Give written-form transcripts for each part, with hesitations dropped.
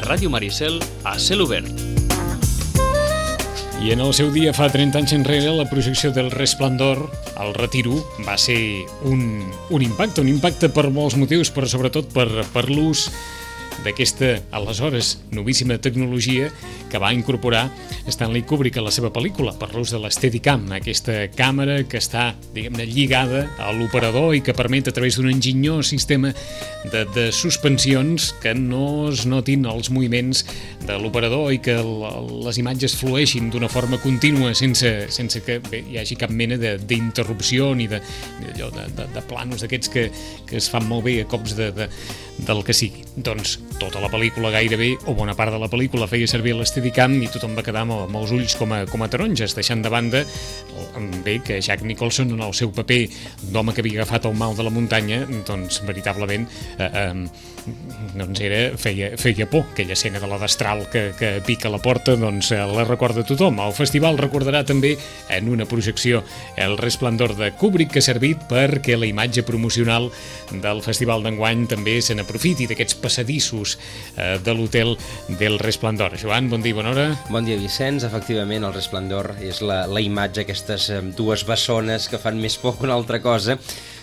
Ràdio Maricel, a cel obert. I en el seu dia, fa 30 anys enrere, la projecció del Resplendor, el Retiro, va ser un impacte per molts motius, però sobretot per l'ús d'aquesta, aleshores, novíssima tecnologia que va incorporar Stanley Kubrick a la seva pel·lícula, per l'ús de l'Steadicam, aquesta càmera que està, diguem-ne, lligada a l'operador i que permet, a través d'un enginyós sistema de suspensions, que no es notin els moviments de l'operador i que les imatges flueixin d'una forma contínua sense que hi hagi cap mena d'interrupció ni de planos d'aquests que es fan molt bé a cops del que sigui. Doncs tota la pel·lícula gairebé, o bona part de la pel·lícula, feia servir l'Steadicam i tothom va quedar amb els ulls com a taronges, deixant de banda bé que Jack Nicholson, en el seu paper d'home que havia agafat el mal de la muntanya, doncs veritablement feia por. Aquella escena de la destral que pica la porta, doncs la recorda tothom. El festival recordarà també en una projecció el Resplendor de Kubrick, que ha servit perquè la imatge promocional del festival d'enguany també se n'aprofiti d'aquests passadissos de l'hotel del Resplendor. Joan, bon dia i bona hora. Bon dia, Vicenç. Efectivament, el Resplendor és la imatge, aquestes dues bessones que fan més por que una altra cosa.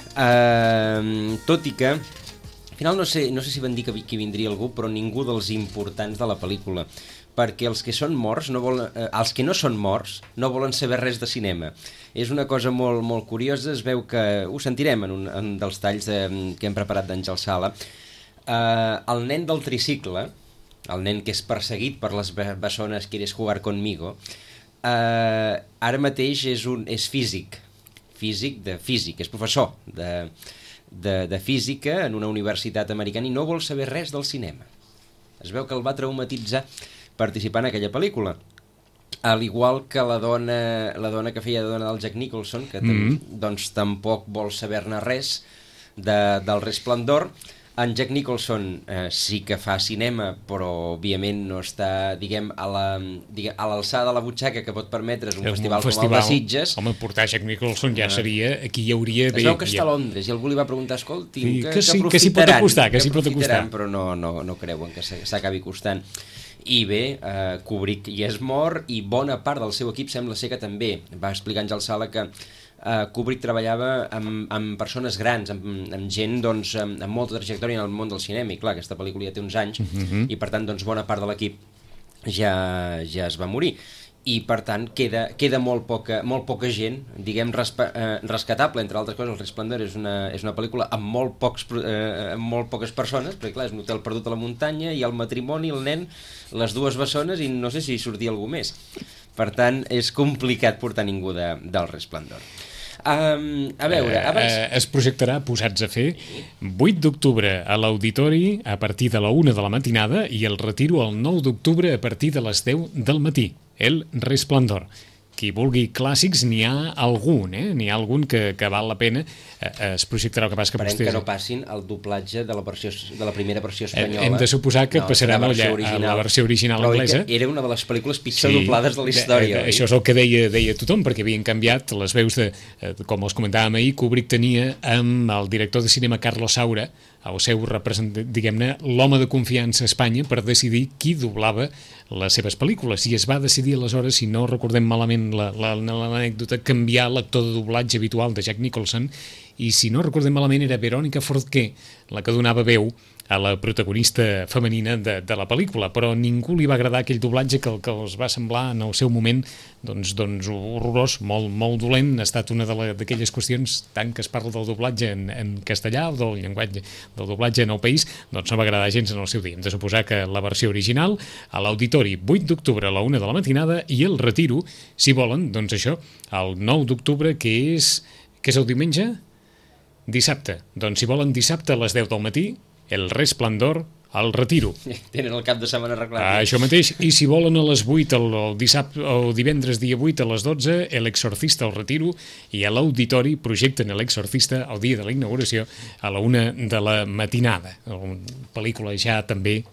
Tot i que al final no sé si van dir que vindria algú, però ningú dels importants de la pel·lícula, perquè els que són morts els que no són morts no volen saber res de cinema. És una cosa molt, molt curiosa. Es veu que ho sentirem en un dels talls que hem preparat d'Àngel Sala. El nen del tricicle, el nen que és perseguit per les bessones «Quieres jugar conmigo», ara mateix és físic de físic, és professor de física en una universitat americana i no vol saber res del cinema. Es veu que el va traumatitzar participar en aquella pel·lícula, al igual que la dona que feia de dona del Jack Nicholson, que doncs tampoc vol saber-ne res del Resplendor. En Jack Nicholson sí que fa cinema, però òbviament no està, diguem, a l'alçada de la butxaca que pot permetre's un festival com el de Sitges. Home, portar Jack Nicholson ja seria... Aquí hi hauria... Es veu que està a Londres i algú li va preguntar, escolti, que s'hi pot acostar, però no creuen que s'acabi costant. I bé, Kubrick hi és mort i bona part del seu equip sembla ser que també. Va explicar Àngel Sala que Kubrick treballava amb persones grans, amb gent doncs, amb molta trajectòria en el món del cinema, i clar, aquesta pel·lícula ja té uns anys, i per tant doncs, bona part de l'equip ja es va morir. I per tant queda molt poca gent, diguem, rescatable. Entre altres coses, el Resplendor és una pel·lícula amb molt poques persones, perquè clar, és un hotel perdut a la muntanya, i el matrimoni, el nen, les dues bessones, i no sé si sortia algú més. Per tant, és complicat portar ningú del Resplendor. A veure, abans... Es projectarà, posats a fer, 8 d'octubre a l'Auditori a partir de la 1 de la matinada i el Retiro el 9 d'octubre a partir de les 10 del matí. El Resplendor. Qui vulgui clàssics, n'hi ha algun, n'hi ha algun que val la pena. Es projectarà, el que passa que vostès... Esperem que no passin el doblatge de la primera versió espanyola. Hem de suposar que passaran a la versió original anglesa. Era una de les pel·lícules pitjor doblades de la història. Això és el que deia tothom, perquè havien canviat les veus com els comentàvem ahir. Kubrick tenia amb el director de cinema Carlos Saura, el seu representant, diguem-ne, l'home de confiança a Espanya, per decidir qui doblava les seves pel·lícules. I es va decidir aleshores, si no recordem malament l'anècdota, canviar l'actor de doblatge habitual de Jack Nicholson, i si no recordem malament era Verónica Forqué la que donava veu a la protagonista femenina de la pel·lícula, però a ningú li va agradar aquell doblatge que els va semblar en el seu moment doncs horrorós, molt dolent. Ha estat una d'aquelles qüestions, tant que es parla del doblatge en castellà o del llenguatge del doblatge en el país, doncs no va agradar gens en el seu dia. Hem de suposar que la versió original a l'Auditori 8 d'octubre a la 1 de la matinada i el Retiro, si volen, doncs això, el 9 d'octubre, que és el diumenge? Dissabte. Doncs si volen dissabte a les 10 del matí, el Resplendor al Retiro. Tenen el cap de setmana arreglat. Això mateix. I si volen a les 8 el dissabte o divendres dia 8 a les 12, l'Exorcista al Retiro, i a l'Auditori projecten l'Exorcista el dia de la inauguració a la 1 de la matinada. Una pel·lícula ja també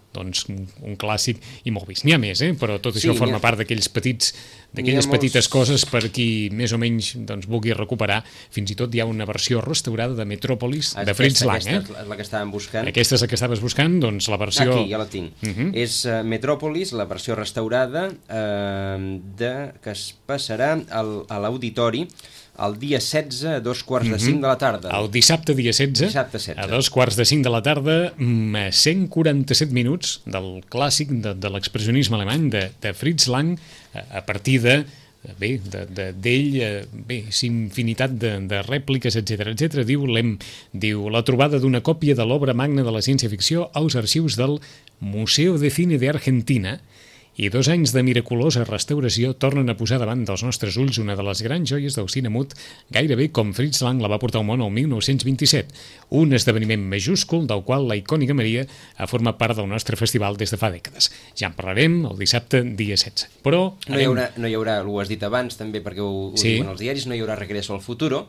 doncs, un clàssic i molt vist. N'hi ha més, però tot això forma part d'aquelles petites coses per qui més o menys doncs, vulgui recuperar. Fins i tot hi ha una versió restaurada de Metròpolis de Fritz Lang. Aquesta és la que estàvem buscant. Aquesta és la que estaves buscant, doncs la versió... Aquí, ja la tinc. És Metròpolis, la versió restaurada, que es passarà a l'Auditori el dia 16 a 2:45 de la tarda. El dissabte, dia 16, a 2:45 de la tarda, 147 minuts del clàssic de l'expressionisme alemany de Fritz Lang, a partir d'ell, infinitat de rèpliques, etc. Diu la trobada d'una còpia de l'obra magna de la ciència-ficció als arxius del Museo de Cine de Argentina, i 2 anys de miraculosa restauració tornen a posar davant dels nostres ulls una de les grans joies del cine mut, gairebé com Fritz Lang la va portar al món el 1927, un esdeveniment majúscul del qual la icònica Maria ha format part del nostre festival des de fa dècades. Ja en parlarem el dissabte, dia 16. Però... No hi haurà, ho has dit abans també perquè ho diuen els diaris, no hi haurà Regreso al Futuro.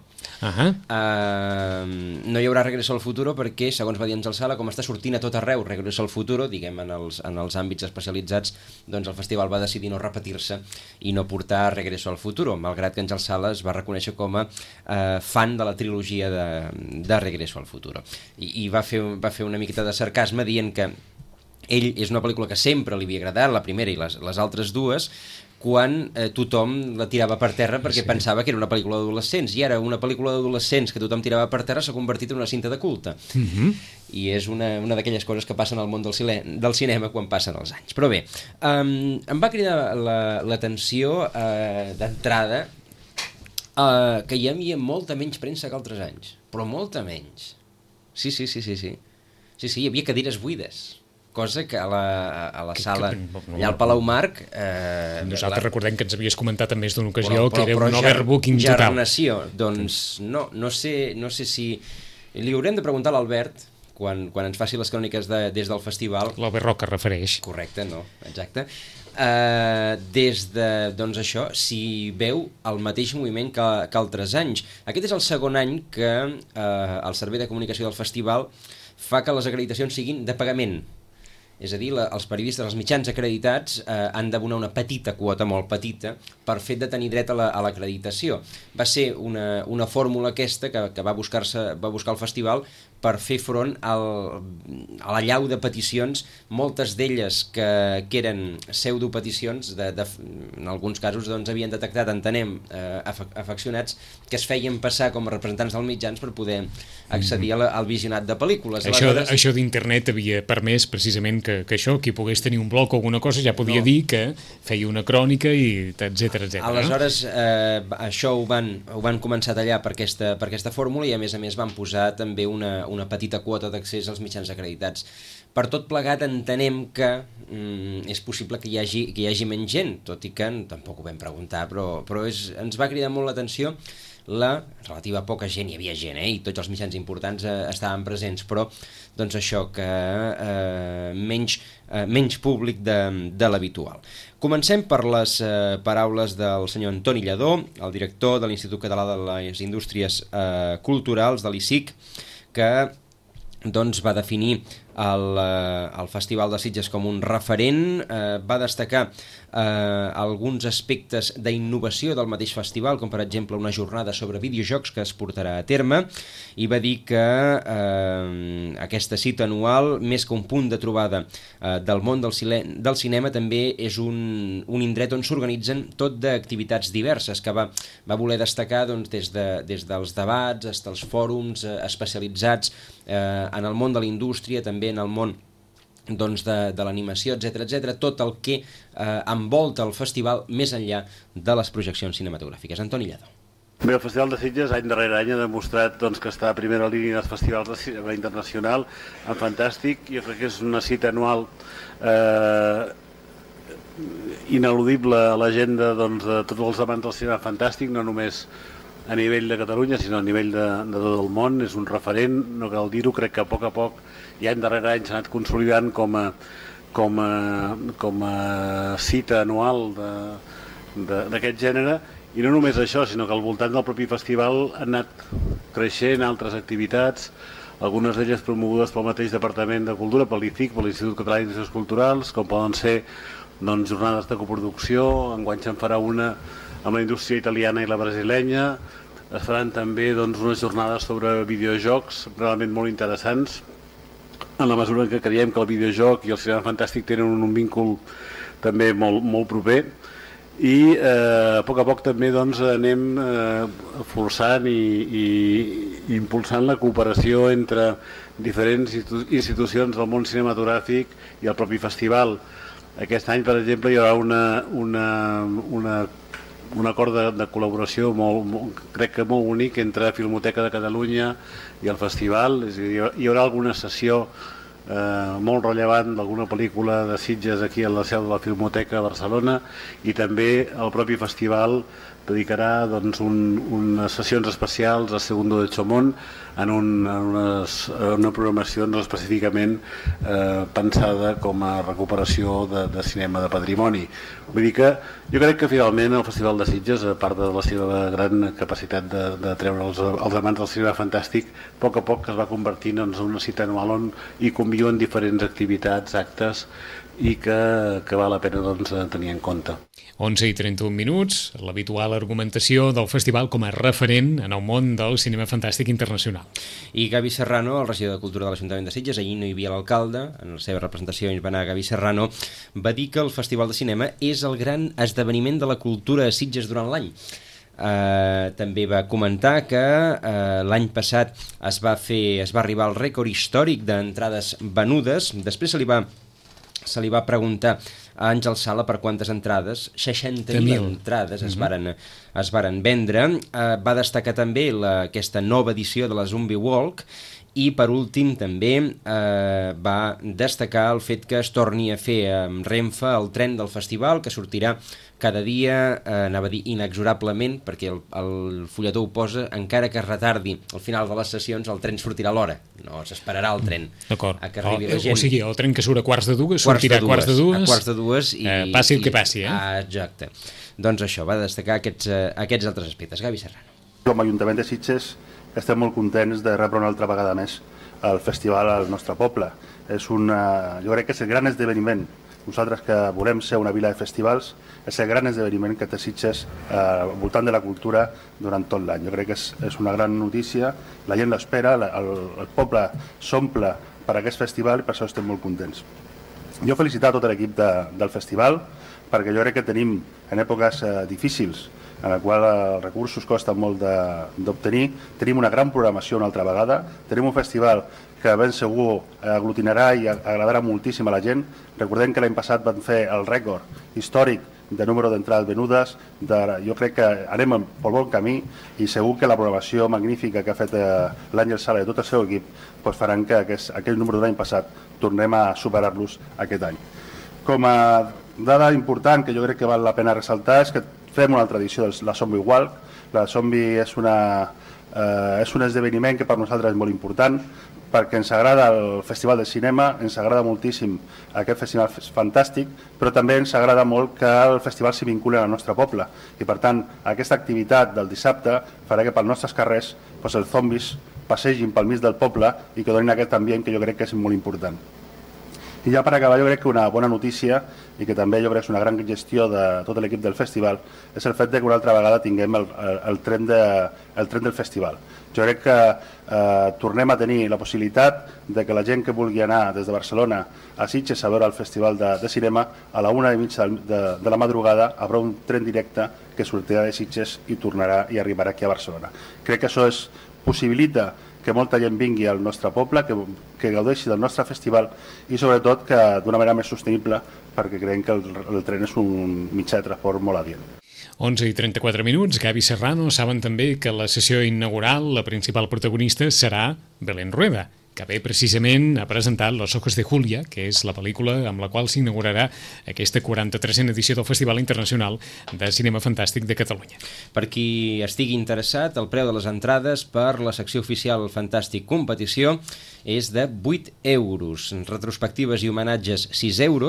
No hi haurà Regreso al Futuro perquè, segons va dir Àngel Sala, com està sortint a tot arreu Regreso al Futuro, diguem, en els àmbits especialitzats, doncs el festival va decidir no repetir-se i no portar Regreso al Futuro, malgrat que Àngel Sala es va reconèixer com a fan de la trilogia de Regreso al Futuro. I va fer una miqueta de sarcasme dient que ell és una pel·lícula que sempre li havia agradat, la primera i les altres dues, quan tothom la tirava per terra perquè pensava que era una pel·lícula d'adolescents, i ara una pel·lícula d'adolescents que tothom tirava per terra s'ha convertit en una cinta de culte. I és una d'aquelles coses que passen al món del cinema quan passen els anys. Però bé, em va cridar l'atenció d'entrada que hi havia molta menys premsa que altres anys, però molta menys. Sí, hi havia cadires buides, cosa que a la sala allà al Palau Marc... Nosaltres recordem que ens havies comentat en més d'una ocasió que era un overbooking total. Gernació, doncs no sé si... Li haurem de preguntar a l'Albert quan ens faci les cròniques des del festival. L'Albert Roca refereix. Correcte, no, exacte. Des de, doncs això, si veu el mateix moviment que altres anys. Aquest és el segon any que el Servei de Comunicació del Festival fa que les acreditacions siguin de pagament. És a dir, els periodistes, els mitjans acreditats han d'abonar una petita quota, molt petita, per fet de tenir dret a l'acreditació. Va ser una fórmula aquesta que va buscar el festival per fer front a l'allau de peticions, moltes d'elles que eren pseudopeticions, en alguns casos doncs, havien detectat, entenem, afeccionats que es feien passar com a representants dels mitjans per poder accedir al visionat de pel·lícules. Això d'internet havia permès precisament que això, qui pogués tenir un blog o alguna cosa ja podia dir que feia una crònica i etc. Aleshores, això ho van començar a tallar per aquesta fórmula i a més van posar també una petita quota d'accés als mitjans acreditats. Per tot plegat entenem que és possible que hi hagi menys gent, tot i que tampoc ho vam preguntar, però ens va cridar molt l'atenció la relativa poca gent, hi havia gent, i tots els mitjans importants estaven presents, però doncs això, que menys públic de l'habitual. Comencem per les paraules del senyor Antoni Lladó, el director de l'Institut Català de les Indústries Culturals, de l'ICIC, que doncs, va definir el Festival de Sitges com un referent, va destacar alguns aspectes d'innovació del mateix festival, com per exemple una jornada sobre videojocs que es portarà a terme, i va dir que aquesta cita anual, més que un punt de trobada del món del cinema, també és un indret on s'organitzen tot d'activitats diverses, que va voler destacar doncs, des dels debats fins als fòrums especialitzats en el món de la indústria, també en el món doncs, de l'animació, etc., tot el que envolta el festival més enllà de les projeccions cinematogràfiques. Antoni Lladó. Bé, el Festival de Sitges any darrere any ha demostrat doncs, que està a primera línia dels festivals de cinema internacional, fantàstic. Jo crec que és una cita anual ineludible a l'agenda doncs, de tots els amants del cinema, fantàstic, no només a nivell de Catalunya, sinó a nivell de tot el món. És un referent, no cal dir-ho, crec que a poc i any darrere any s'ha anat consolidant com a cita anual d'aquest gènere, i no només això, sinó que al voltant del propi festival han anat creixent altres activitats, algunes d'elles promogudes pel mateix Departament de Cultura, per l'ICIC, per l'Institut Català d'Institucions Culturals, com poden ser jornades de coproducció. Enguany se'n farà una amb la indústria italiana i la brasilenya. Es faran també unes jornades sobre videojocs realment molt interessants, en la mesura en què creiem que el videojoc i el cinema fantàstic tenen un vincul també molt proper. I a poc també anem forçant i impulsant la cooperació entre diferents institucions del món cinematogràfic i el propi festival. Aquest any, per exemple, hi haurà un acord de col·laboració crec que molt únic entre Filmoteca de Catalunya i el festival. És a dir, hi haurà alguna sessió molt rellevant d'alguna pel·lícula de Sitges aquí a la seu de la Filmoteca de Barcelona, i també el propi festival dedicarà unes sessions especials a Segundo de Chomón en una programació específicament pensada com a recuperació de cinema de patrimoni. Vull dir que jo crec que finalment el Festival de Sitges, a part de la seva gran capacitat de treure els amants del cinema fantàstic, a poc es va convertint en una cita anual on hi conviuen diferents activitats, actes, i que val la pena tenir en compte. 11:31, l'habitual argumentació del festival com a referent en el món del cinema fantàstic internacional. I Gavi Serrano, el regidor de Cultura de l'Ajuntament de Sitges, ahir no hi havia l'alcalde, en la seva representació hi va anar Gavi Serrano, va dir que el Festival de Cinema és el gran esdeveniment de la cultura a Sitges durant l'any. També va comentar que l'any passat es va arribar al rècord històric d'entrades venudes. Després se li va preguntar a Àngel Sala per quantes entrades. 60.000 entrades es varen vendre. Va destacar també aquesta nova edició de la Zombie Walk, i per últim també va destacar el fet que es torni a fer amb Renfe el tren del festival, que sortirà cada dia, anava a dir inexorablement, perquè el fulletó ho posa, encara que es retardi al final de les sessions, el tren sortirà a l'hora, no s'esperarà el tren a que arribi la gent. O sigui, el tren que surt a 1:45 sortirà a 1:45. A 1:45 i passi el que passi, exacte. Doncs això, va destacar aquests altres aspectes. Gavi Serrano. Com a Ajuntament de Sitges estem molt contents de rebre una altra vegada més el festival al nostre poble. Jo crec que és el gran esdeveniment. Nosaltres, que volem ser una vila de festivals, és el gran esdeveniment que té Sitges al voltant de la cultura durant tot l'any. Jo crec que és una gran notícia, la gent l'espera, el poble s'omple per aquest festival i per això estem molt contents. Jo felicitar tot l'equip del festival, perquè jo crec que tenim en èpoques difícils, en la qual els recursos costen molt d'obtenir, tenim una gran programació una altra vegada, tenim un festival que ben segur aglutinarà i agradarà moltíssim a la gent. Recordem que l'any passat van fer el rècord històric de número d'entrades venudes. Jo crec que anem pel bon camí i segur que la programació magnífica que ha fet l'Àngel Sala i tot el seu equip faran que aquell número de l'any passat tornem a superar-los aquest any. Com a dada important que jo crec que val la pena ressaltar és que fem una altra edició de la Zombie Walk. La Zombie és un esdeveniment que per nosaltres és molt important, perquè ens agrada el Festival de Cinema, ens agrada moltíssim aquest festival fantàstic, però també ens agrada molt que el festival s'hi vinculi al nostre poble. I per tant, aquesta activitat del dissabte farà que pels nostres carrers els zombis passegin pel mig del poble i que donin aquest ambient que jo crec que és molt important. I ja per acabar, jo crec que una bona notícia, i que també jo crec que és una gran gestió de tot l'equip del festival, és el fet que una altra vegada tinguem el tren del festival. Jo crec que tornem a tenir la possibilitat de que la gent que vulgui anar des de Barcelona a Sitges a veure el Festival de Cinema, a la 1:30 de la madrugada haurà un tren directe que sortirà de Sitges i tornarà i arribarà aquí a Barcelona. Crec que això possibilita que molta gent vingui al nostre poble, que gaudeixi del nostre festival i sobretot que d'una manera més sostenible, perquè creiem que el tren és un mitjà de transport molt adient. 11:34, Gavi Serrano. Saben també que la sessió inaugural, la principal protagonista, serà Belén Rueda, que ve precisament a presentar Los ojos de Julia, que és la pel·lícula amb la qual s'inaugurarà aquesta 43a edició del Festival Internacional de Cinema Fantàstic de Catalunya. Per qui estigui interessat, el preu de les entrades per la secció oficial Fantàstic Competició és de 8 euros. Retrospectives i homenatges 6 euros,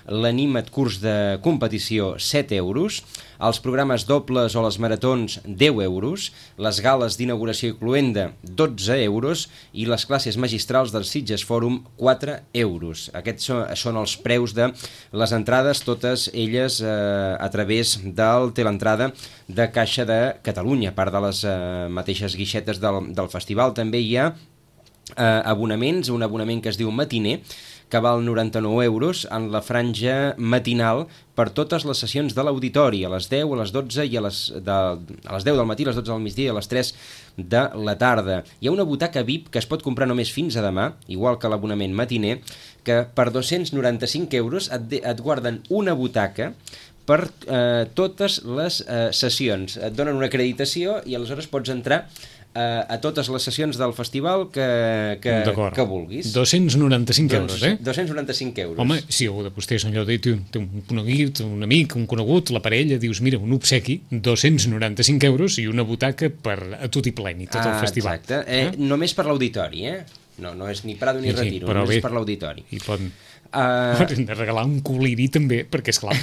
l'Anima't curs de competició 7 euros, els programes dobles o les maratons 10 euros, les gales d'inauguració i cloenda 12 euros i les classes magistrals del Sitges Fòrum 4 euros. Aquests són els preus de les entrades, totes elles a través del teleentrada de Caixa de Catalunya. A part de les mateixes guixetes del festival, també hi ha abonaments, un abonament que es diu Matiner, que val 99 euros en la franja matinal per totes les sessions de l'auditori, a les 10, a les 12 i a les 10 del matí, a les 12 del migdia i a les 3 de la tarda. Hi ha una butaca VIP que es pot comprar només fins a demà, igual que l'abonament matiner, que per 295 euros et guarden una butaca per totes les sessions. Et donen una acreditació i aleshores pots entrar a totes les sessions del festival que vulguis. 295 euros, eh? 295 euros. Home, si algú de vostès allò té un conegut, un amic, un conegut, la parella, dius, mira, un obsequi, 295 euros i una butaca per a tot i pleni, tot el festival. Exacte, només per l'auditori, No és ni Prado ni Retiro, només per l'auditori. I poden de regalar un colirí també, perquè esclar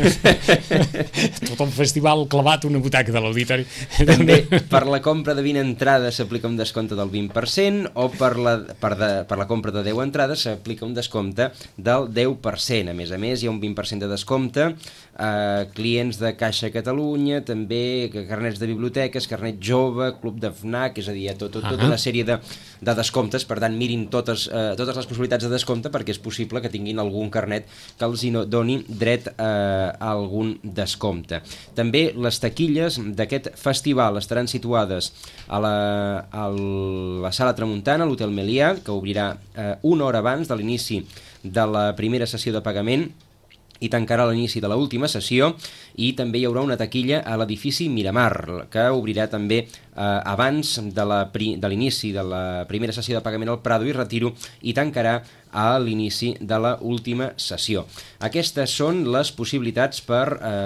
tot el festival clavat una butaca de l'auditori. També per la compra de 20 entrades s'aplica un descompte del 20% o per la compra de 10 entrades s'aplica un descompte del 10%. A més, hi ha un 20% de descompte clients de Caixa Catalunya, també carnets de biblioteques, carnet jove, club de FNAC, és a dir, tota una sèrie de descomptes. Per tant, mirin totes les possibilitats de descompte perquè és possible que tinguin algun carnet que els doni dret a algun descompte. També les taquilles d'aquest festival estaran situades a la Sala Tramuntana, a l'Hotel Melià, que obrirà una hora abans de l'inici de la primera sessió de pagament i tancarà l'inici de l'última sessió, i també hi haurà una taquilla a l'edifici Miramar, que obrirà també abans de l'inici de la primera sessió de pagament al Prado i Retiro i tancarà a l'inici de l'última sessió. Aquestes són les possibilitats per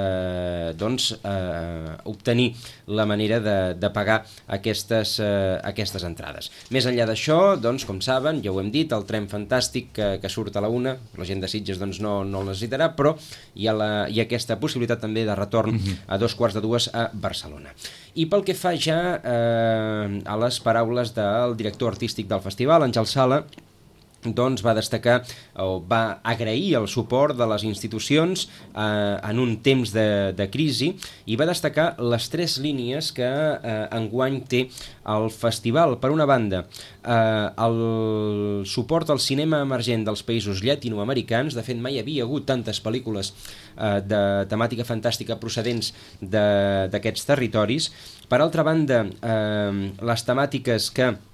obtenir la manera de pagar aquestes entrades. Més enllà d'això, com saben, ja ho hem dit, el tren fantàstic que surt a la 1, la gent de Sitges no el necessitarà, però hi ha aquesta possibilitat també de retorn a 2:15 a Barcelona. I pel que fa ja a les paraules del director artístic del festival, Àngel Sala, va destacar o va agrair el suport de les institucions en un temps de crisi i va destacar les 3 línies que enguany té el festival. Per una banda, el suport al cinema emergent dels països llatinoamericans. De fet, mai havia hagut tantes pel·lícules de temàtica fantàstica procedents d'aquests territoris. Per altra banda, les temàtiques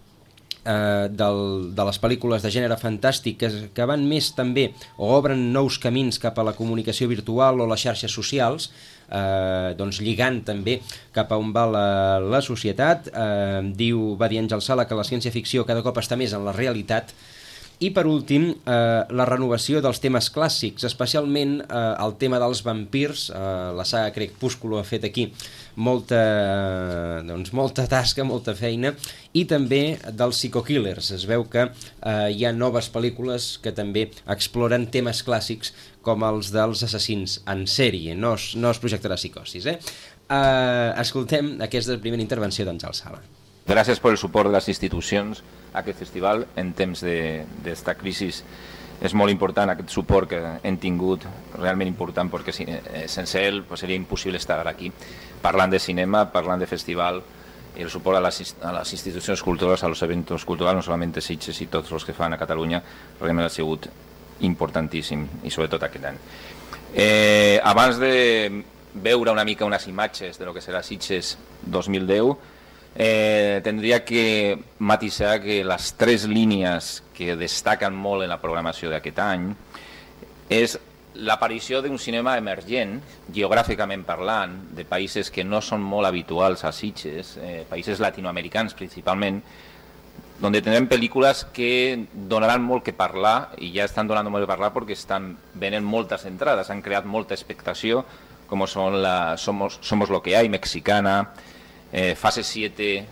de les pel·lícules de gènere fantàstic que van més també o obren nous camins cap a la comunicació virtual o les xarxes socials, lligant també cap a on va la societat. Va dir Àngel Sala que la ciència-ficció cada cop està més en la realitat. I per últim, la renovació dels temes clàssics, especialment el tema dels vampirs. La saga Crepúsculo ha fet aquí molta tasca, molta feina, i també dels psico-killers. Es veu que hi ha noves pel·lícules que també exploren temes clàssics com els dels assassins en sèrie. No es projectarà psicosis. Escoltem aquesta primera intervenció d'Àngel Sala. Gràcies per el suport de les institucions a aquest festival en temps d'esta crisi. És molt important aquest suport que hem tingut, realment important, perquè sense ell seria impossible estar aquí parlant de cinema, parlant de festival, i el suport a les institucions culturals, a los eventos culturals, no solament Sitges i tots els que fan a Catalunya, realment ha sigut importantíssim, i sobretot aquest any. Abans de veure una mica unes imatges de lo que serà Sitges 2010, tindria que matisar que les 3 línies que destaquen molt en la programació d'aquest any és l'aparició d'un cinema emergent, geogràficament parlant, de països que no són molt habituals a Sitges, països latinoamericans principalment, on tindrem pel·lícules que donaran molt que parlar, i ja estan donant molt que parlar perquè estan venent moltes entrades, han creat molta expectació, com són Somos lo que hay, mexicana, Fase 7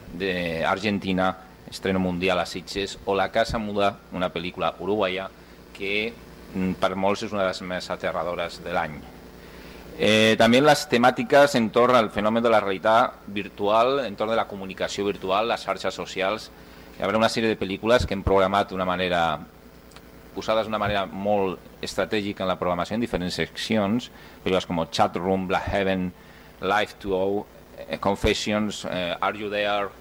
d'Argentina, estreno mundial a Sitges, o La Casa Muda, una pel·lícula uruguaya que per molts és una de les més aterradores de l'any. También las temáticas en torno al fenómeno de la realidad virtual, en torno de la comunicació virtual, les xarxes socials. Hi haurà una sèrie de pel·lícules que hem programat d'una manera, posades d'una manera molt estratègica en la programació en diferents seccions, pel·lícules com Chat Room, Black Heaven, Live 2O, Confessions, Are You There,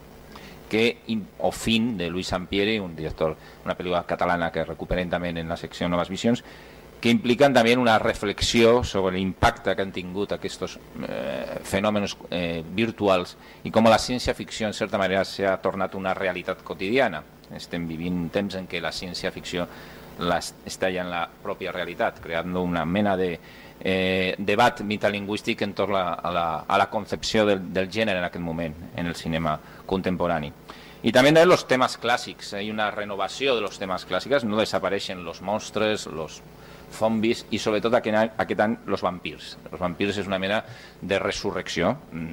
o Fin, de Luis Sampieri, un director, una pel·lícula catalana que recuperem també en la secció Noves Visions, que impliquen també una reflexió sobre l'impacte que han tingut aquests fenòmenos virtuals i com la ciència-ficció, en certa manera, s'ha tornat una realitat quotidiana. Estem vivint un temps en què la ciència-ficció està ja en la pròpia realitat, creant una mena de debat metalingüístic entorn a la concepció del gènere en aquest moment en el cinema contemporani. Y también de los temas clásicos, hay una renovación de los temas clásicos, no desaparecen los monstruos, los zombies i sobretot aquest any los vampirs. Los vampirs és una mena de resurrecció,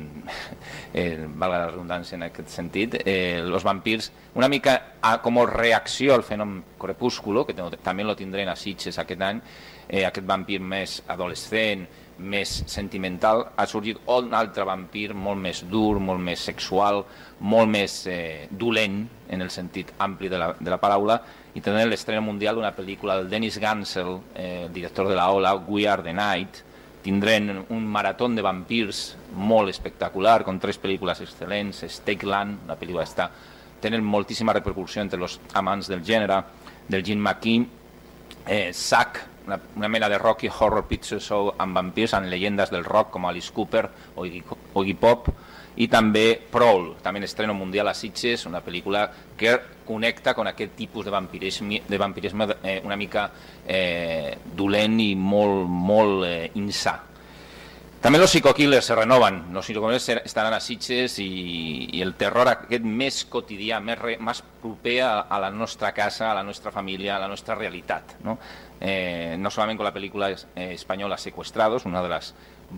valga la redundància en aquest sentit. Los vampirs, una mica com reacció al fenomen Crepúsculo, que també lo tindrem a Sitges aquest any, aquest vampir més adolescent, més sentimental, ha sorgit un altre vampir molt més dur, molt més sexual, molt més dolent en el sentit ampli de la paraula, i tenen l'estrena mundial d'una pel·lícula del Dennis Gansel, director de la Ola, We Are the Night. Tindrem un marató de vampirs molt espectacular, con 3 pel·lícules excel·lents, Stakeland, la pel·lícula està, tenen moltíssima repercussió entre els amants del gènere, del Gene McKee, Sack, una mena de Rocky Horror Picture Show amb vampirs, amb llegendes del rock com Alice Cooper o Iggy Pop, i també Prowl, també estreno mundial a Sitges, una pel·lícula que connecta amb aquest tipus de vampirisme una mica dolent i molt insà. També els psico-killers se renoven, els psico-killers estaran a Sitges i el terror aquest més quotidià, més proper a la nostra casa, a la nostra família, a la nostra realitat. No solament con la pel·lícula espanyola Secuestrados, una de les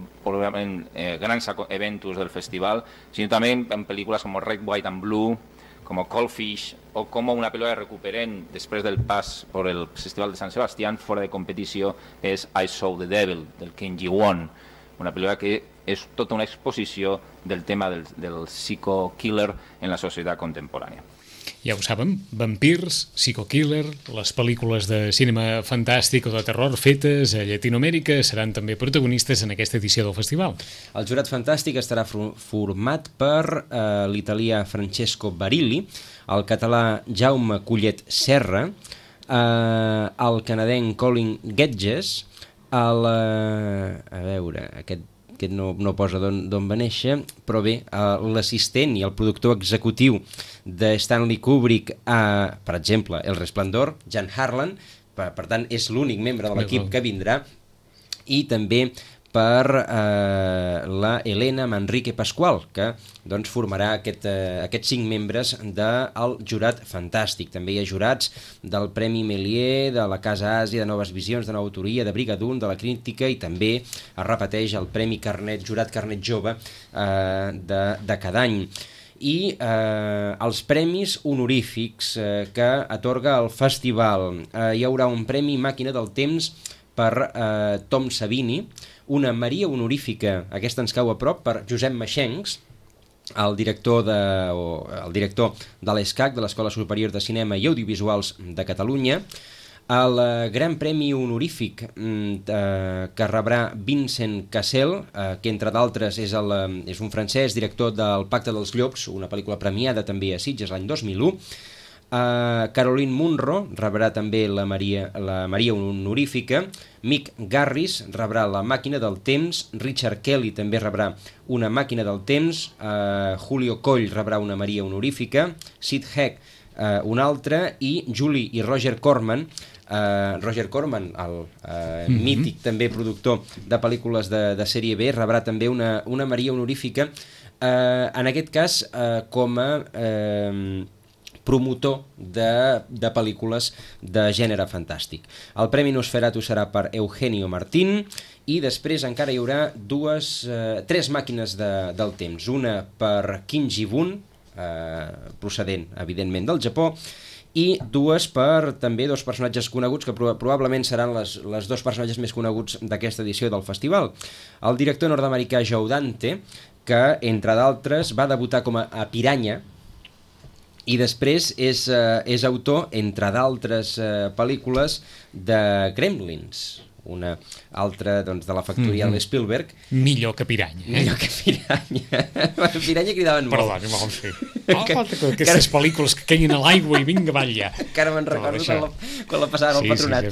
grans eventos del festival, sinó també en pel·lícules com Red, White and Blue, com Cold Fish, o com una pel·lícula que recuperem després del pas per el Festival de Sant Sebastián, fora de competició, és I Saw the Devil, del Ken Ji-won, una pel·lícula que és tota una exposició del tema del psycho-killer en la societat contemporània. Ja ho saben, vampirs, psycho-killer, les pel·lícules de cinema fantàstic o de terror fetes a Llatinoamèrica seran també protagonistes en aquesta edició del festival. El jurat fantàstic estarà format per l'italià Francesco Barilli, el català Jaume Collet Serra, el canadenc Colin Gedges, a veure, aquest no posa d'on va néixer, però bé, l'assistent i el productor executiu de Stanley Kubrick per exemple, El Resplendor, Jan Harlan, per tant és l'únic membre de l'equip que vindrà, i també per la Elena Manrique Pascual, que doncs formarà aquests 5 membres del jurat fantàstic. També hi ha jurats del Premi Méliès, de la Casa Àsia, de Noves Visions, de Nova Autoria, de Brigadoon, de la Crítica, i també es repeteix el Premi Carnet, jurat Carnet Jove de cada any. I els premis honorífics que atorga el festival. Hi haurà un premi Màquina del Temps per Tom Savini, una Maria honorífica, aquesta ens cau a prop, per Josep Maxencs, el director de l'ESCAC, de l'Escola Superior de Cinema i Audiovisuals de Catalunya, el Gran Premi honorífic que rebrà Vincent Cassel, que entre d'altres és un francès, director del Pacte dels Llops, una pel·lícula premiada també a Sitges l'any 2001, Caroline Munro rebrà també la Maria honorífica, Mick Garris rebrà la Màquina del Temps, Richard Kelly també rebrà una Màquina del Temps, Julio Coll rebrà una Maria honorífica, Sid Heck una altra, i Julie i Roger Corman, el mític també productor de pel·lícules de sèrie B, rebrà també una Maria honorífica, en aquest cas com a promotor de pel·lícules de gènere fantàstic. El Premi Nosferatu serà per Eugenio Martín, i després encara hi haurà 3 màquines del temps, una per Kim Ji-woon, procedent evidentment del Japó, i dues per també dos personatges coneguts que probablement seran les dos personatges més coneguts d'aquesta edició del festival. El director nord-americà Joe Dante, que entre d'altres va debutar com a Piranha i després és autor, entre d'altres pel·lícules, de Gremlins, una altra de la factoria de Spielberg. Millor que Piranha. Millor que Piranha. Piranha cridaven molt. Perdó, no sí. Aquestes pel·lícules que queien a l'aigua i vinga, balla. Encara me'n recordo quan la passaven al Patronat.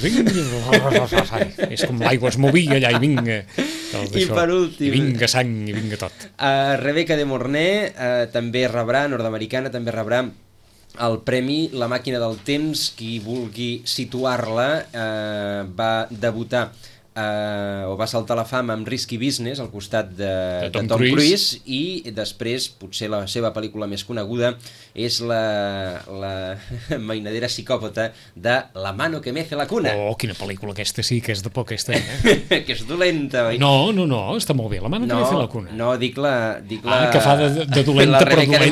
Sí. És com l'aigua es movia allà i vinga. I per últim... I vinga sang i vinga tot. Rebecca de Mornay també rebrà, nord-americana, també rebrà el premi La màquina del temps. Qui vulgui situar-la va debutar o va saltar la fama amb Risky Business al costat de Tom Cruise, i després potser la seva pel·lícula més coneguda és la mainadera psicòpata de La mano que mece la cuna. Oh, quina pel·lícula, aquesta sí que és de por, aquesta, que és dolenta, oi? No, està molt bé, La mano que mece la cuna. No, dic la... que fa de dolenta,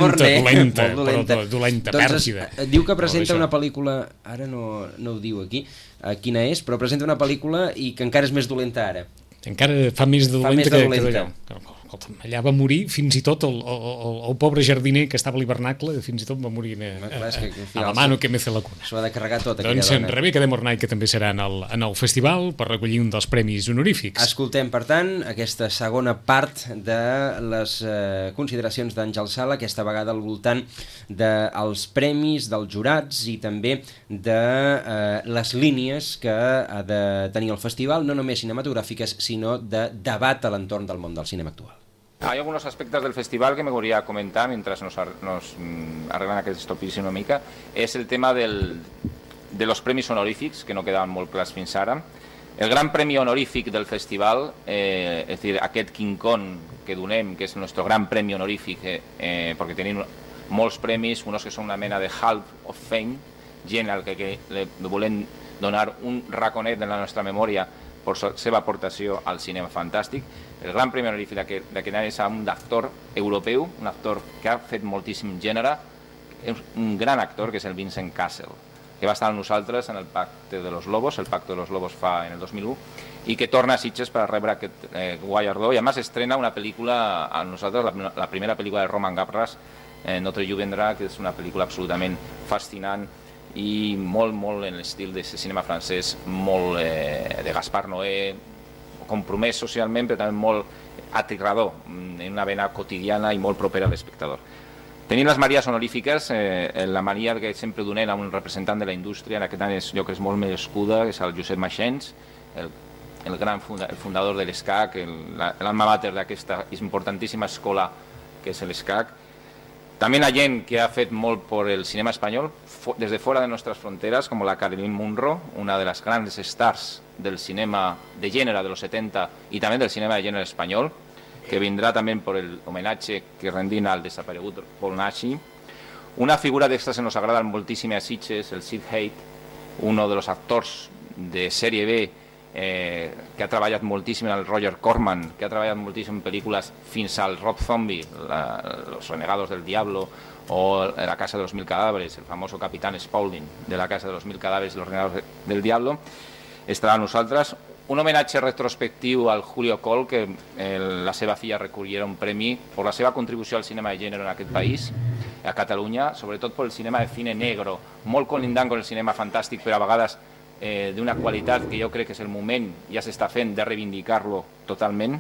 però dolenta, pèrfida. Diu que presenta una pel·lícula, ara no ho diu aquí, quina és, però presenta una pel·lícula i que encara és més dolenta ara. Encara fa més de dolenta que d'allò. Allà va morir fins i tot el pobre jardiner que estava a l'hivernacle, fins i tot va morir a la mano que mece la cuna. S'ho ha de carregar tot, aquella dona. Doncs Rebecca de Mornay, que també serà en el festival per recollir un dels premis honorífics. Escoltem, per tant, aquesta segona part de les consideracions d'Àngel Sala, aquesta vegada al voltant dels premis, dels jurats i també de les línies que ha de tenir el festival, no només cinematogràfiques, sinó de debat a l'entorn del món del cinema actual. Hay algunos aspectos del festival que me gustaría comentar mientras nos arreglan aquest topis una mica. És el tema de los premis honorífics, que no quedaven molt clars fins ara. El gran premi honorífic del festival, és dir, aquest King Kong que donem, que és el nostre gran premi honorífic, perquè tenim molts premis, uns que són una mena de Hall of Fame, gent al que li volem donar un raconet de la nostra memòria per la seva aportació al cinema fantàstic. El gran premi honorífic d'aquest any és un actor europeu, un actor que ha fet moltíssim gènere, és un gran actor, que és el Vincent Cassel, que va estar amb nosaltres en el Pacte de los Lobos, el Pacte de los Lobos fa en el 2001, i que torna a Sitges per rebre aquest guaiardó, i a més estrena una pel·lícula a nosaltres, la primera pel·lícula de Roman Gavras, Notre Dieu vendrà, que és una pel·lícula absolutament fascinant i molt en l'estil de cinema francès, molt de Gaspar Noé, compromès socialment, però també molt aterrador, en una vena quotidiana i molt propera a l'espectador. Tenim les Maries honorífiques, la Maria que sempre donem a un representant de la indústria, en aquest any jo crec que és molt merescuda, que és el Josep Maxens, el fundador de l'ESCAC, l'alma mater d'aquesta importantíssima escola que és l'ESCAC. També la gent que ha fet molt per el cinema espanyol, des de fora de nostres fronteres, com la Caroline Munro, una de les grans stars del cinema de gènere de los 70 i també del cinema de gènere espanyol, que vindrà també per l'homenatge que rendim al desaparegut Paul Naschy. Una figura d'extras que nos agrada moltíssim a Sitges, el Sid Haig, uno de los actors de sèrie B, que ha treballat moltíssim en el Roger Corman, que ha treballat moltíssim en pel·lícules fins al Rob Zombie, Los Renegados del Diablo, o La Casa de los Mil Cadáveres, el famoso Capitán Spaulding de La Casa de los Mil Cadáveres i Los Renegados del Diablo, estarà amb nosaltres. Un homenatge retrospectiu al Julio Coll, que la seva filla recolliera un premi per la seva contribució al cinema de gènere en aquest país, a Catalunya, sobretot per el cinema de cine negro, molt colindant amb el cinema fantàstic, però a vegades d'una qualitat que jo crec que és el moment, ja s'està fent, de reivindicar-lo totalment.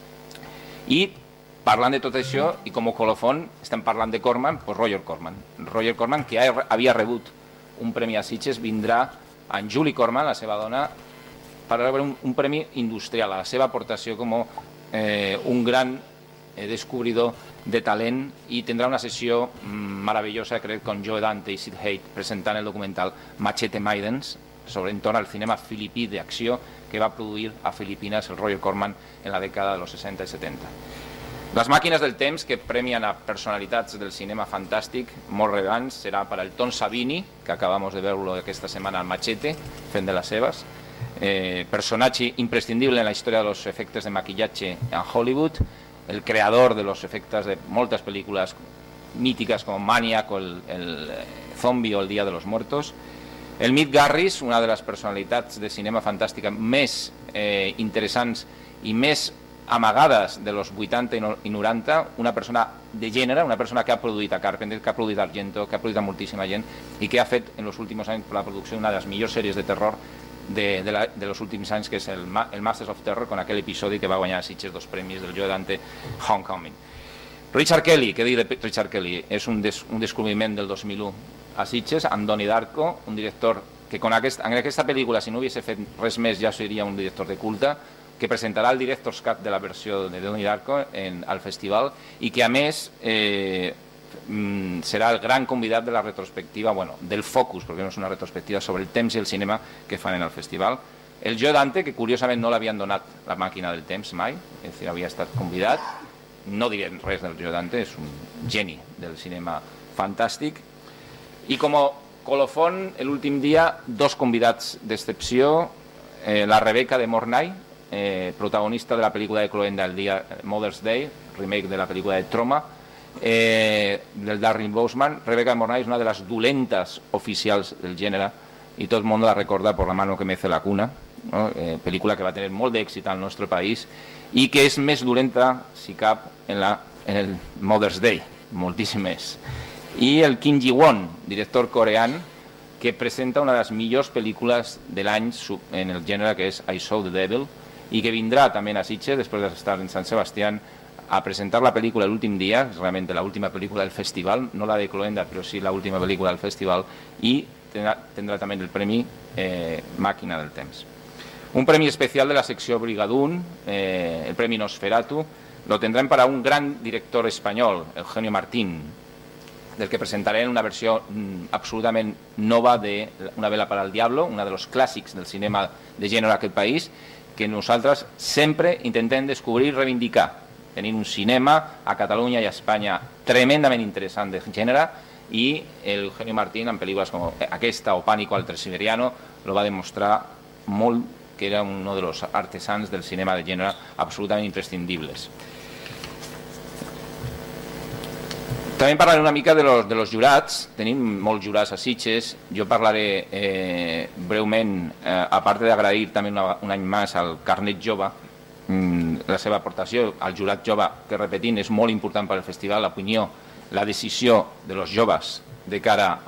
I parlant de tot això, i com a colofon, estem parlant de Corman, doncs Roger Corman. Roger Corman, que ja havia rebut un premi a Sitges, vindrà amb Julie Corman, la seva dona, per rebre un premi industrial, a la seva aportació com un gran descobridor de talent, i tindrà una sessió meravellosa, crec, con Joe Dante i Sid Haig, presentant el documental Machete Maidens, sobre entorn al cinema filipí d'acció que va produir a Filipines el Roger Corman en la dècada dels 60 i 70. Les màquines del temps, que premien a personalitats del cinema fantàstic molt rellevants, serà per el Tom Savini, que acabamos de veure aquesta setmana al Machete, fent de les seves, personatge imprescindible en la història dels efectes de maquillatge en Hollywood, el creador de los efectes de moltes pel·lícules míticas como Maniac o el Zombie o El Día de los Muertos. El Meet Garris, una de les personalitats de cinema fantàstica més interessants i més amagades de los 80 i 90, una persona de gènere, una persona que ha produït a Carpenter, que ha produït a Argento, que ha produït a moltíssima gent i que ha fet en els últims anys la producció d'una de les millors sèries de terror de los últims anys, que és el Masters of Terror, con aquell episodi que va guanyar a Sitges 2 premis del Joe Dante, Homecoming. Richard Kelly, què dir de Richard Kelly? És un descobriment del 2001 a Sitges, amb Donnie Darko, un director que en aquesta pel·lícula, si no hagués fet res més, ja seria un director de culte, que presentarà el Director's Cut de la versió de Donnie Darko al festival i que a més serà el gran convidat de la retrospectiva, del Focus, perquè no és una retrospectiva, sobre el temps i el cinema que fan en el festival. El Joe Dante, que curiosament no l'havien donat la màquina del temps mai, és a dir, havia estat convidat. No diré res del Joe Dante, és un geni del cinema fantàstic. I com a colofon, l'últim dia, 2 convidats d'excepció, la Rebecca de Mornay, protagonista de la pel·lícula de Cloenda el dia Mother's Day, remake de la pel·lícula de Troma, del Darren Bousman. Rebecca de Mornay és una de les dolentes oficials del gènere i tot el món la recorda per La mano que mece la cuna, pel·lícula que va tenir molt d'èxit al nostre país i que és més dolenta, si cap, en el Mother's Day, moltíssim més. I el Kim Ji-won, director coreà, que presenta una de les millors pel·lícules de l'any en el gènere, que és I Saw the Devil, i que vindrà també a Sitges, després d'estar en Sant Sebastián, a presentar la pel·lícula l'últim dia, és realment l'última pel·lícula del festival, no la de Cloenda, però sí l'última pel·lícula del festival, i tindrà també el premi Màquina del Temps. Un premi especial de la secció Brigadoon, el premi Nosferatu, lo tendrán para un gran director espanyol, Eugenio Martín, del que presentaré una versió absolutament nova de Una vela para el diablo, un dels clàssics del cinema de gènere d'aquest país, que nosaltres sempre intentem descobrir i reivindicar. Tenim un cinema a Catalunya i a Espanya tremendament interessant de gènere i el Eugenio Martín, en pel·lícules com aquesta o Pánico al Transiberiano, lo va demostrar molt, que era un dels artesans del cinema de gènere absolutament imprescindibles. També parlaré una mica de los jurats. Tenim molts jurats a Sitges. Jo parlaré breument, a part d'agrair també un any més al Carnet Jove, la seva aportació al jurat jove, que repetint és molt important per al festival, l'opinió, la decisió de los joves de cara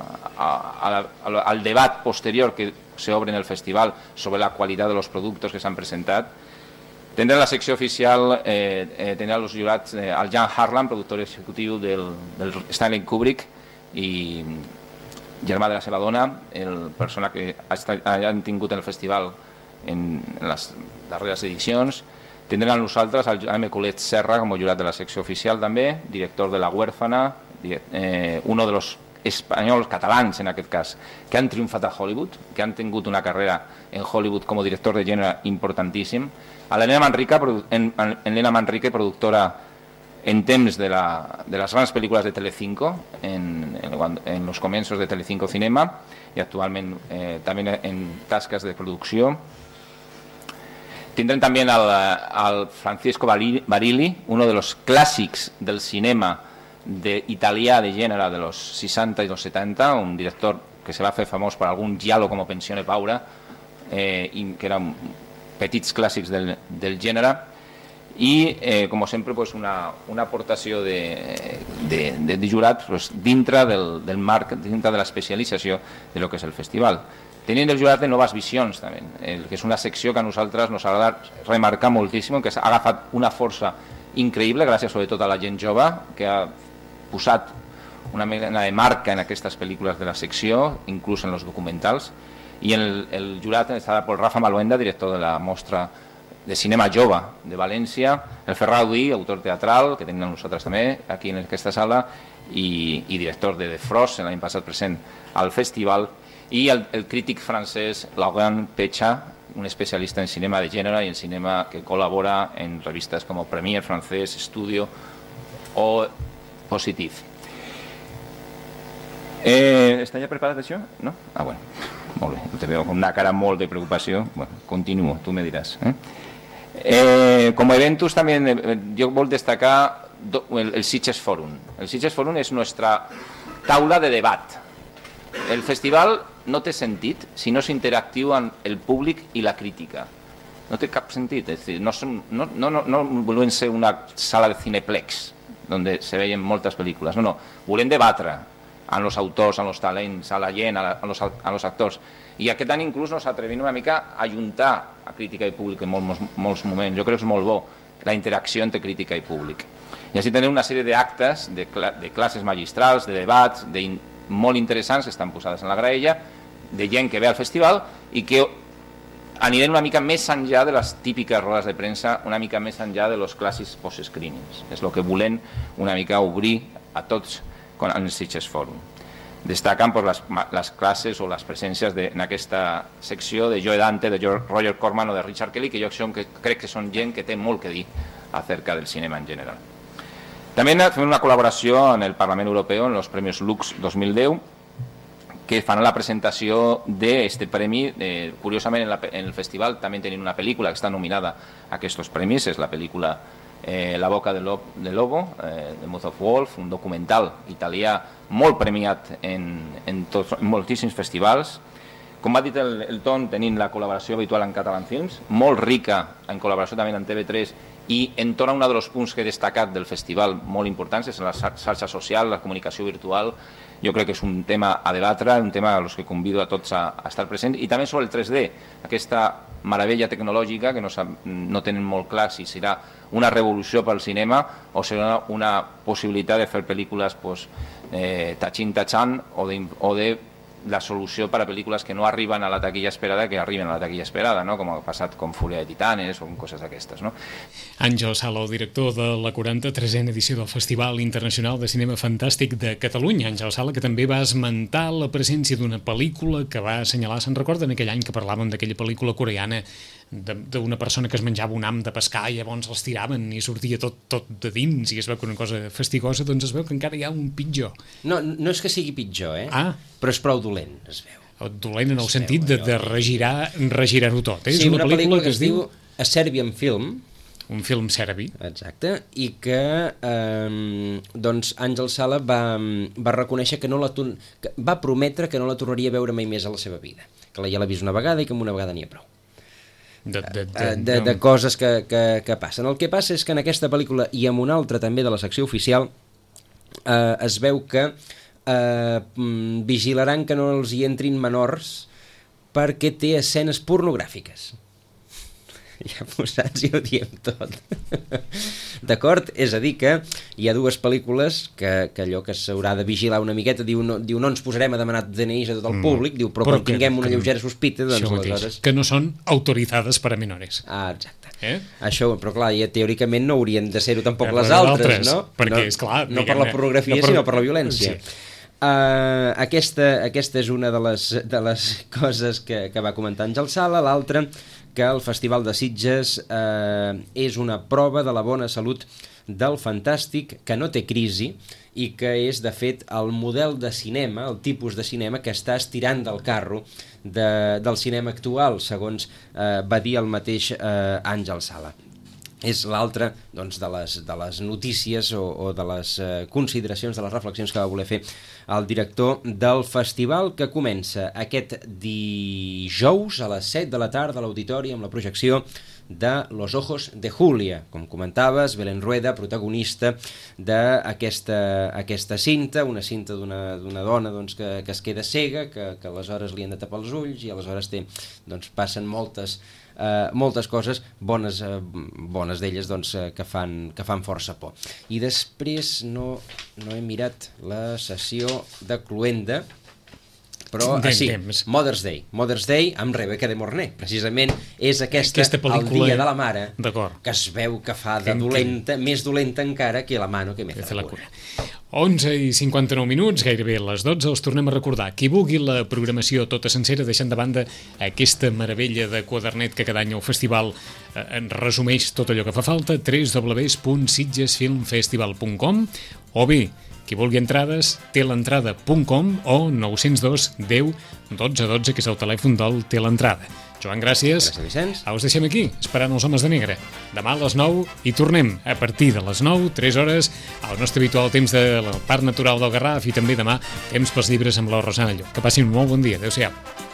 al debat posterior que s'obre en el festival sobre la qualitat dels productes que s'han presentat. Tindrà la secció oficial, tindrà els jurats el Jan Harlan, productor executiu del Stanley Kubrick i germà de la seva dona, el persona que han tingut en el festival en les darreres edicions. Tindrem a nosaltres el Jaime Colet Serra com a jurat de la secció oficial també, director de La Huérfana, un dels espanyols, catalans en aquest cas, que han triomfat a Hollywood, que han tingut una carrera en Hollywood com a director de gènere importantíssim. A l'Helena Manrique, productora en temps de les grans pel·lícules de Telecinco, en los començos de Telecinco Cinema, i actualment també en tasques de producció. Tindrem també al Francisco Barilli, un dels clàssics del cinema italià de gènere de los 60 i los 70, un director que se va fer famós per algun giallo com Pensione Paura, que eren petits clàssics del gènere, i com sempre una aportació de jurat dintre del marc, dintre de l'especialització de lo que és el festival. Tenim el jurat de Noves Visions també, que és una secció que a nosaltres ens agrada remarcar moltíssim, que ha agafat una força increïble gràcies sobretot a la gent jove, que ha posat una mena de marca en aquestes pel·lícules de la secció, inclús en els documentals, i el jurat està per Rafa Maluenda, director de la mostra de cinema jove de València, el Ferran Audí, autor teatral, que tenim nosaltres també aquí en aquesta sala, i director de The Frost, l'any passat present al festival, i el crític francès Laurent Pecha, un especialista en cinema de gènere i en cinema que col·labora en revistes com Premier, Francès, Estudio o Positiv. Està ja preparat això? No? Ah, bueno, molt bé, te veu amb una cara molt de preocupació. Bueno, continuo, tu me diràs. Com a eventos també jo vol destacar el Sitges Forum. El Sitges Forum és nostra taula de debat. El festival no té sentit si no és interactiu amb el públic i la crítica. No té cap sentit. És dir, no volem ser una sala de cineplex on se veien moltes pel·lícules. No. Volem debatre amb els autors, amb els talents, a la gent, amb els actors. I aquest any inclús nos atrevim una mica a ajuntar a crítica i públic en molts moments. Jo crec que és molt bo la interacció entre crítica i públic. I així tenim una sèrie d'actes, de classes magistrals, de debats, molt interessants que estan posades en la graella, de gent que ve al festival i que anirem una mica més enllà de les típiques rodes de premsa, una mica més enllà de los clàssics post-screenings. És el que volem una mica obrir a tots en el Sitges Forum. Destaquen les classes o les presències en aquesta secció de Joe Dante, de Roger Corman o de Richard Kelly, que crec que són gent que té molt que dir acerca del cinema en general. També fem una col·laboració en el Parlament Europeu en els Premis Lux 2010, que fan la presentació d'aquest premi. Curiosament, en el festival també tenim una pel·lícula que està nominada a aquests premis, és la pel·lícula La boca del lobo, de Mouth of Wolf, un documental italià molt premiat en moltíssims festivals. Com ha dit el Ton, tenim la col·laboració habitual en Catalan Films, molt rica en col·laboració també amb TV3, i entorn a un dels punts que he destacat del festival molt importants és la xarxa social, la comunicació virtual. Jo crec que és un tema a debatre, un tema a los que convido a tots a estar presents, i també sobre el 3D, aquesta meravella tecnològica que no tenen molt clar si serà una revolució pel cinema o serà una possibilitat de fer pel·lícules tachin-tachan o de la solució per a pel·lícules que no arriben a la taquilla esperada que arriben a la taquilla esperada, no? Com ha passat com Fúria de Titanes o coses d'aquestes. No? Àngel Sala, el director de la 43a edició del Festival Internacional de Cinema Fantàstic de Catalunya. Àngel Sala, que també va esmentar la presència d'una pel·lícula que va assenyalar, se'n recorda, en aquell any que parlàvem d'aquella pel·lícula coreana d'una persona que es menjava un ham de pescar i llavors els tiraven i sortia tot de dins i es veu que una cosa fastigosa, doncs es veu que encara hi ha un pitjor. No és que sigui pitjor, però és prou dolent, es veu. Dolent en el sentit de regirar-ho tot. Sí, una pel·lícula que es diu A Serbian Film. Un film serbi. Exacte, i que doncs Àngel Sala va reconèixer que va prometre que no la tornaria a veure mai més a la seva vida, que ja l'ha vist una vegada i que amb una vegada n'hi ha prou. De coses que passen. El que passa és que en aquesta pel·lícula i en una altra també de la secció oficial es veu que vigilaran que no els hi entrin menors perquè té escenes pornogràfiques. Ja posats i ho diem tot. D'acord? És a dir que hi ha dues pel·lícules que allò que s'haurà de vigilar una miqueta, diu no ens posarem a demanar DNIs a tot el públic, diu però quan tinguem una lleugera sospita, doncs aleshores... Que no són autoritzades per a menores. Exacte. Això, però clar, ja teòricament no haurien de ser-ho tampoc les altres, no? Perquè, esclar... No per la pornografia, sinó per la violència. Aquesta és una de les coses que va comentar Àngel Sala. L'altra, que el Festival de Sitges és una prova de la bona salut del fantàstic, que no té crisi i que és, de fet, el model de cinema, el tipus de cinema que està estirant del carro del cinema actual, segons va dir el mateix Àngel Sala. És l'altra doncs, de les notícies o de les consideracions, de les reflexions que va voler fer el director del festival, que comença aquest dijous a les 7 de la tarda a l'auditori amb la projecció de Los ojos de Julia. Com comentaves, Belén Rueda, protagonista d'aquesta cinta, una cinta d'una dona doncs, que es queda cega, que aleshores li han de tapar els ulls i aleshores passen moltes coses bones d'elles doncs, que fan força por. I després no he mirat la sessió de Cluenda, però sí, Mother's Day amb Rebecca de Mornay, precisament és aquesta el dia de la mare, que es veu que fa de dolenta, més dolenta encara que la mano que me fa la cura. 11:59, gairebé les 12, els tornem a recordar. Qui vulgui la programació tota sencera, deixant de banda aquesta meravella de quadernet que cada any el festival en resumeix tot allò que fa falta, www.sitgesfilmfestival.com, o bé, qui vulgui entrades, telentrada.com o 902 10 12 12, que és el telèfon del Telentrada. Joan, gràcies. Gràcies, Vicenç. Us deixem aquí, esperant els homes de negre. Demà a les 9 i tornem a partir de les 9, 3 hores, al nostre habitual temps del Parc Natural del Garraf, i també demà temps pels llibres amb la Rosana Llop. Que passin un molt bon dia. Adéu-siau.